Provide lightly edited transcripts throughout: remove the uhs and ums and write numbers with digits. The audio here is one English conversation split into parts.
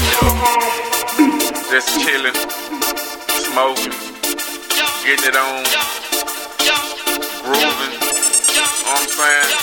Just chillin', smoking, getting it on, grooving, you know what I'm saying?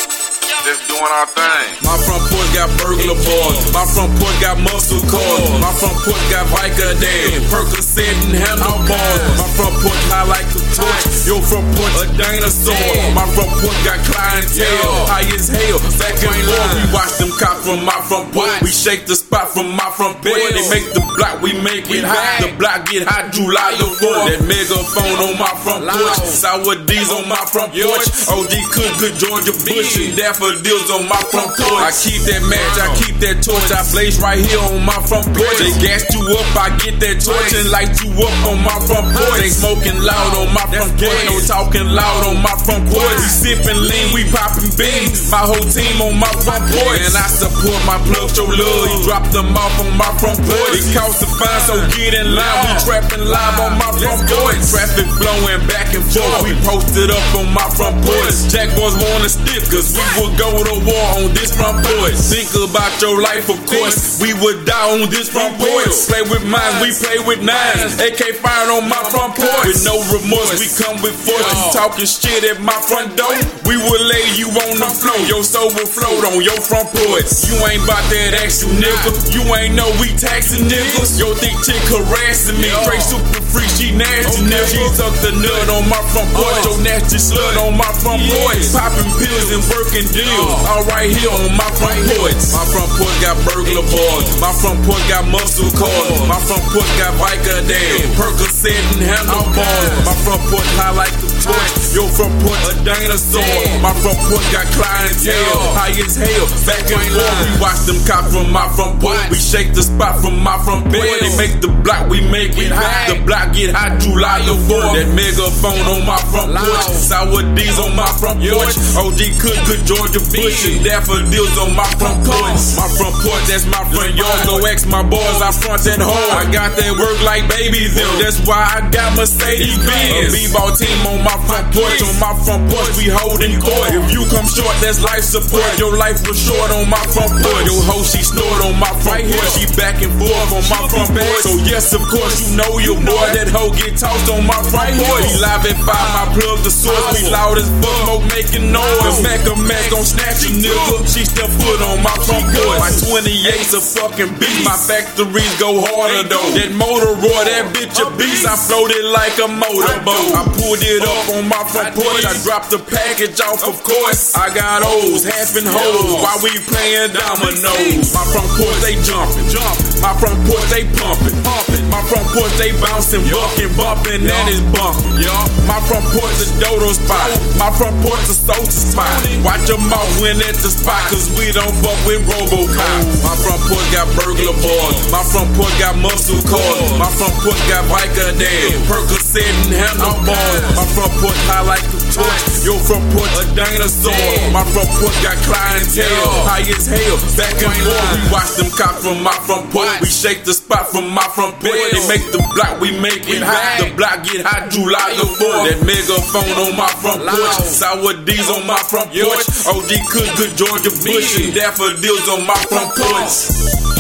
Just doing our thing. My front porch got burglar bars. My front porch got muscle cars. My front porch got Vicodin, Percocet and handlebars. My front porch high like a torch. Your front porch a dinosaur. My front porch got clientele, high as hell. Back and forth, we watch them cops from my front porch. We shake the spot from my front porch. They make the block, we make it hot. The block get hot July the 4th. That megaphone on my front porch. Sour D's on my front porch. OG Cook, good Georgia Bush and daffodils on my front porch. I keep that match, I keep that torch. I blaze right here on my front porch. They gas you up, I get that torch and light you up on my front porch. They smoking loud on my front porch. No talking loud on my front porch. We sipping lean, we popping beans. My whole team on my front porch. And I support my plug, show love. He dropped them off on my front porch. It costs to find, so get in line. We trapping live on my front porch. Traffic flowing back and forth. We posted up on my front porch. Jaguars wanna stick us. We will go to war on this front porch. Think about your life, of course. We would die on this front porch. Play with minds, we play with nines. AK fired on my front porch. With no remorse, we come with force. You talking shit at my front door, we will lay you on the floor. Your soul will float on your front porch. You ain't about that action, nigga. You ain't know we taxing niggas. Yo, thick chick harassing me. Straight super free, she nasty, nigga. She sucked the nut on my front porch. Your nasty slut on my front porch. Popping pills and working deals. All right here on my front porch. My front porch got burglar bars. My front porch got muscle cars. My front porch got Vicodin, Percocet and handlebars. My front porch high like the torch. Your front porch a dinosaur. My front porch got clientele, high as hell. Back and forth, we watch them cops from my front porch. We shake the spot from my front porch. They make the block, we make it hot. The block get hot July the 4th. That megaphone on my front porch. Sour D's on my front porch. OG Cook, good Georgia Bush and daffodils on my front porch. My front porch, that's my front yard. Go ask my boys, I front that hard. I got that work like babies them. That's why I got Mercedes Benz. A B-ball team on my front porch. On my front porch, we holding court. If you come short, that's life support. Your life was short on my front porch. Your hoe, she snored on my front porch. She back and forth on my front porch. So yes, of course, you know your boy. That hoe get tossed on my front porch. We live at 5, my plug the source. We loud as fuck, smoke making noise. The Mac gon' snatch a nigga. She still put on my front porch. My 28's a fucking beast. My factories go harder though. That motor roar, that bitch a beast. I floated like a motorboat. I pulled it up on my front porch. I dropped the package off, of course. I got O's, half and hoes while we playing dominoes. My front porch, they jumping. My front porch, they pumping. My front porch, they bouncing, bumping, and it's bumping. My front porch, the dodo spot. My front porch, the social spot. Watch your mouth when at the spot, cause we don't fuck with Robocop. My front porch got burglar bars. My front porch got muscle cars. My front porch got Vicodin, Percocet and handlebars. My front porch high like the torch. Your front porch a dinosaur. My front porch got clientele, high as hell. Back and forth, we watch them cops from my front porch. We shake the spot from my front porch. They make the block, we make it hot. The block get hot July the 4th. That megaphone on my front porch. Sour D's on my front porch. OG Cook, good Georgia Bush and daffodils on my front porch.